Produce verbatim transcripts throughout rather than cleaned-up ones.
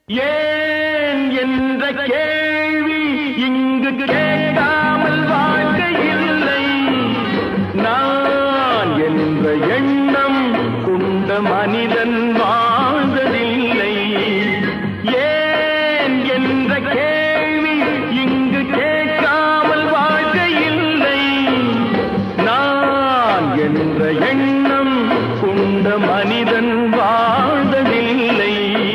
ஏன் என்ற கேள்வி இங்கு கேட்காமல் வாழ்க்கை இல்லை. நான் என்ற எண்ணம் கொண்ட மனிதன் வாழ்ந்ததில்லை. ஏன் என்ற கேள்வி இங்கு கேட்காமல் வாழ்க்கை இல்லை. நான் என்ற எண்ணம் கொண்ட மனிதன் வாழ்ந்ததில்லை.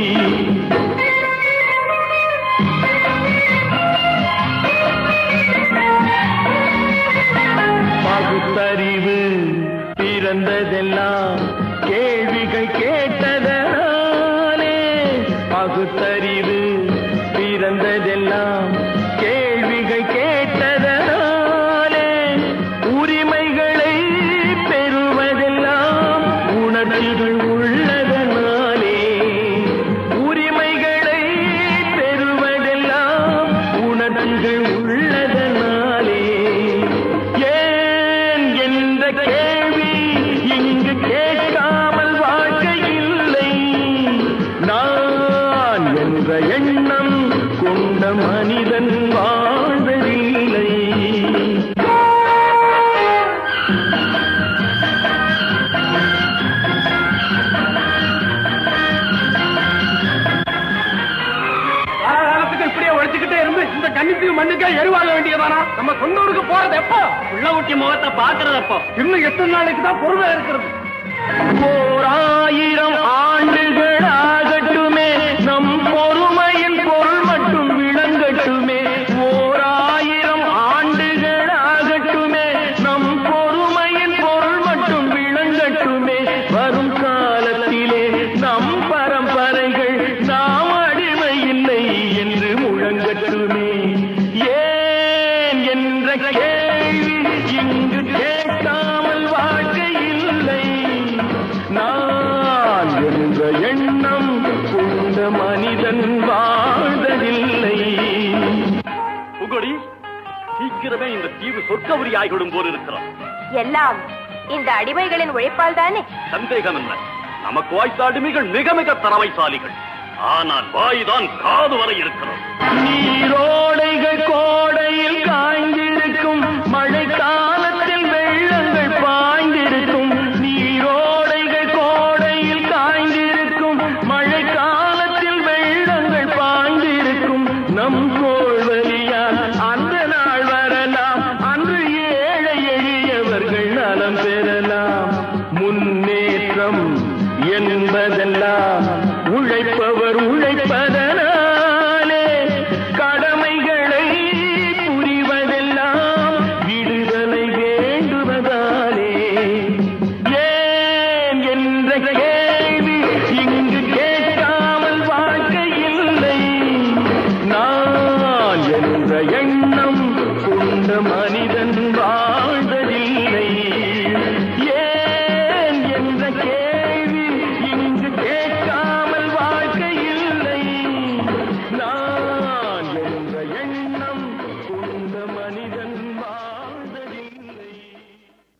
பகுத்தறிவு பிறந்ததெல்லாம் கேள்விகள் கேட்டதனாலே. பகுத்தறிவு பிறந்ததெல்லாம் கேள்விகள் கேட்டதனாலே. உரிமைகளை பெறுவதெல்லாம் உணர்வுகள் உள்ளதனாலே. உரிமைகளை பெறுவதெல்லாம் உணர்வுகள் உள்ளதனாலே. ஏன் என்ற கேள்வி இங்கு கேட்காமல் வாழ்க்கை இல்லை. நான் என்ற எண்ணம் கொண்ட மனிதன் வாழ்வதில்லை. இப்படியே உழைச்சுக்கிட்டே இருந்து இந்த கண்ணிக்கு மண்ணுக்கே எருவாக வேண்டியதானா? நம்ம சொந்த ஊருக்கு போறது எப்போ? உள்ள ஊட்டி முகத்தை பாக்குறது எப்போ? இன்னும் எத்தனை நாளைக்கு தான் பொறுமை இருக்கிறது? ஓர் ஆயிரம் ஆண்டுகள் ஆகட்டுமே, நம் பொறுமையின் பொருள் மட்டும் விளங்கட்டுமே. ஓர் ஆயிரம் ஆண்டுகள் ஆகட்டுமே, நம் பொறுமையின் பொருள் மட்டும் விளங்கட்டுமே. வரும் காலத்திலே நம் பரம்பரைகள் நாம் அடிமை இல்லை என்று முழங்கட்டுமே. ஏன் என்ற கேள்வி இங்கு கேட்காமல் வாழ்க்கை இல்லை. நான் என்ற எண்ணம் கொண்ட மனிதன் வாழ்ந்ததில்லை. புகழி, சீக்கிரமே இந்த தீவு சொர்க்கவரி ஆகிவிடும் போல் இருக்கிறோம். எல்லாம் இந்த அடிமைகளின் உழைப்பால் தானே? சந்தேகம் என்ன? நமக்கு வாய்த்த அடிமைகள் மிக மிக திறமைசாலிகள். ஆனால் வாய்தான் காது வரை இருக்கிறோம். நீரோடைகள் கோடையில் காய்ந்திருக்கும், மழை காலத்தில் வெள்ளங்கள் பாய்ந்திருக்கும். நீரோடைகள் கோடையில் காய்ந்திருக்கும், மழை காலத்தில் வெள்ளங்கள் பாய்ந்திருக்கும். நம் கோள்வழியால் அந்த நாள் வரலாம், அன்று ஏழை எளியவர்கள் நலம் பெறலாம். முன்னேற்றம் என்பதெல்லாம் உழைப்பவர் உழைப்பதனாலே. கடமைகளை புரிவதெல்லாம் விடுதலை வேண்டுவதாலே. ஏன் என்ற கேள்வி இங்கு கேட்காமல் வாழ்க்கை இல்லை. நான் என்ற எண்ணம் கொண்ட மனிதன் வா